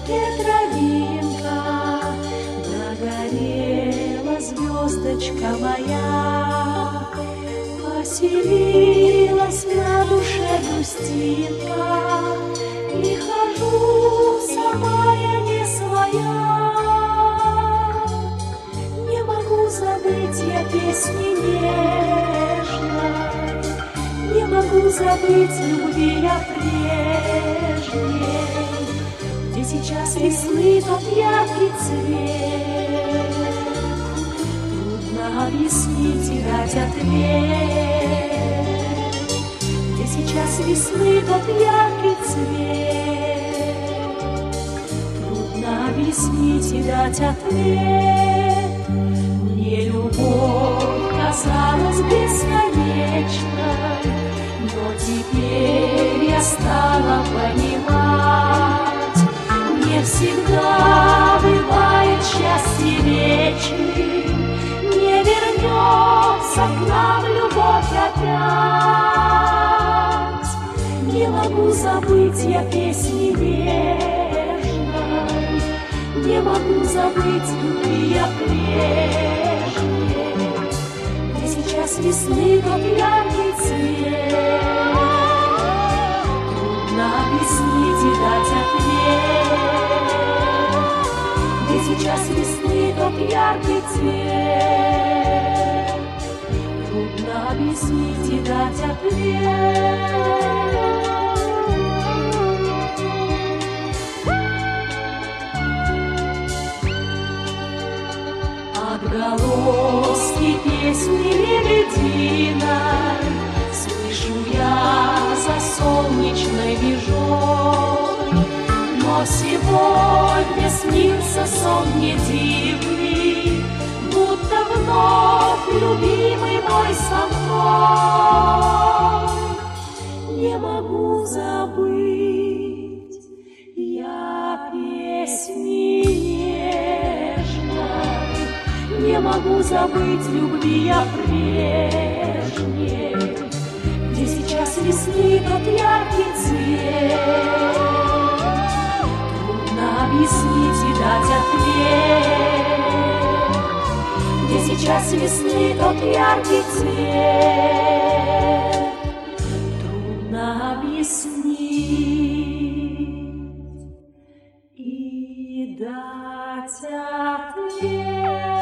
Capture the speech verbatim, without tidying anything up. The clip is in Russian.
травинка, догорела звездочка моя, поселилась на душе грустинка, и хожу сама я не своя. Не могу забыть я песни нежной, не могу забыть любви я прежней, где сейчас весны тот яркий цвет. Трудно объяснить и дать ответ, где сейчас весны тот яркий цвет. Трудно объяснить и дать ответ. Мне любовь казалась бесконечной, но теперь я стала понимать, не всегда бывает счастье вечным, не вернется к нам любовь опять. Не могу забыть я песни нежной, не могу забыть любви я прежней, где сейчас весны тот яркий цвет. Трудно объяснить и дать ответ, где сейчас весны тот яркий цвет. Трудно объяснить и дать ответ. Отголоски песни лебединой слышу я за солнечной вежой, но сегодня снится сон мне дивный, будто вновь любимый мой со мной. Не могу забыть я песни нежной, не могу забыть любви я прежней, где сейчас весны тот яркий цвет. Трудно объяснить и дать ответ, где сейчас весны тот яркий цвет. Трудно объяснить и дать ответ.